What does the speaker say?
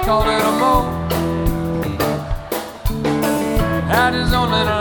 called it a boat. Had his own little